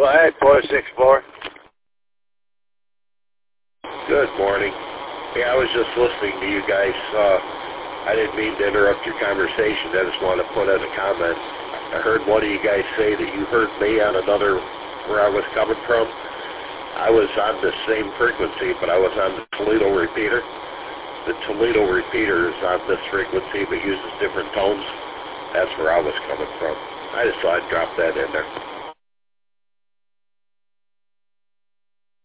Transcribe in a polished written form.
Go ahead, 464. Good morning. Yeah, I was just listening to you guys. I didn't mean to interrupt your conversation. I just want to put as a comment. I heard one of you guys say that you heard me on another where I was coming from. I was on the same frequency, but I was on the Toledo repeater. The Toledo repeater is on this frequency but uses different tones. That's where I was coming from. I just thought I'd drop that in there.